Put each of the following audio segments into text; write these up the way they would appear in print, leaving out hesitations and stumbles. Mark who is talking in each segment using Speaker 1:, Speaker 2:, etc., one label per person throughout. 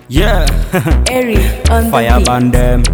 Speaker 1: Yeah.
Speaker 2: Eri on the
Speaker 1: Fire
Speaker 2: beat.
Speaker 1: ban them.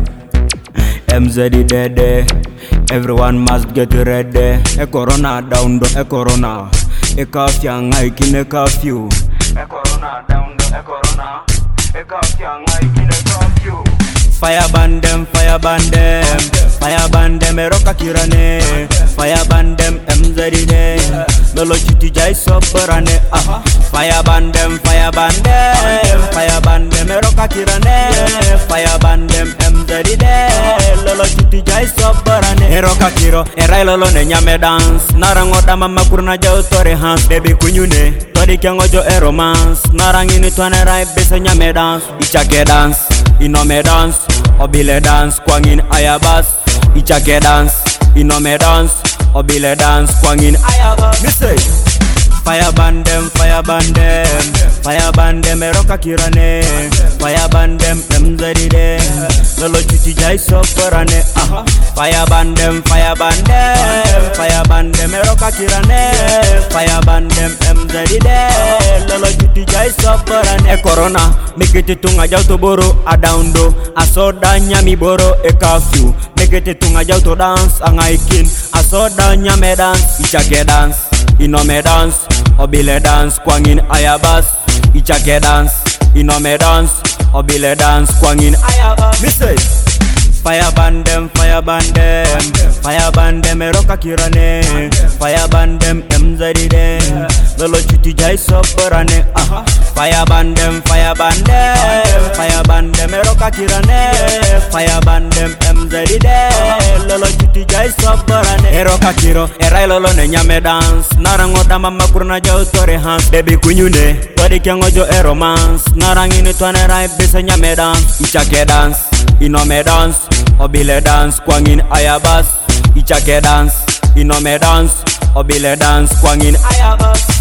Speaker 1: MZ dead. Everyone must get ready. A corona down, a corona. A curfew, I can a curfew. A corona down, a corona. A curfew, I can a curfew. Fire ban them, fire ban them. Fire ban them, Eroka Kirane. Fire ban them, MZ dead. Lolo Chiti Jai Soparane. Fire ban them, fire ban them. Fire ban them, Eroka Kirane. Fire ban them, MZ dead. Lolo Chiti Jai Soparane. Eroka Kiro, Erai Lolo ne nyame dance. Narangoda mama kurna jau tore hands. Baby kunyune, tori kyangojo e romance. Narangini tuane rai bese nyame dance. Ichake dance, inome dance. Obile dance, kwangin ayabas. Ichake dance, inome dance. Obile dance, kwangin ayabas. Me say fire ban them, fire ban them. Fire ban them, Eroka Kirane. Fire ban them, MZ dead. Lolo Chiti Jai Soparane. Fire ban them, fire ban them. Fire ban them, Eroka Kirane. Fire ban them, MZ dead. Lolo Chiti Jai Soparane. E corona, mekete tunga jau to boro adaundo. Asoda nyami boro e curfew. Mekete tunga jau to dance angaikin. Asoda nyame dance, ichake dance. Inome dance, obile dance, kwangin ayabas. Ichake dance, inome dance, obile dance, kwangin ayabas. Me say fire ban them, fire ban them. Fire ban them, Eroka Kirane. Fire ban them, MZ dead. Lolo Chiti Jai Soparane. Fire ban them, fire ban them. Fire ban them, Eroka Kirane. Fire ban them, MZ dead. Lolo Chiti Jai Soparane. Eroka Kiro, Erai Lolo ne nyame dance. Narangoda mama kurna jau tore hands. Baby kunyune, tori kyangojo e romance. Narangini tuane rai bese nyame dance. Ichake dance, inome dance. Obile dance, kwangin ayabas. Ichake dance, inome dance. Obile dance, kwangin ayabas.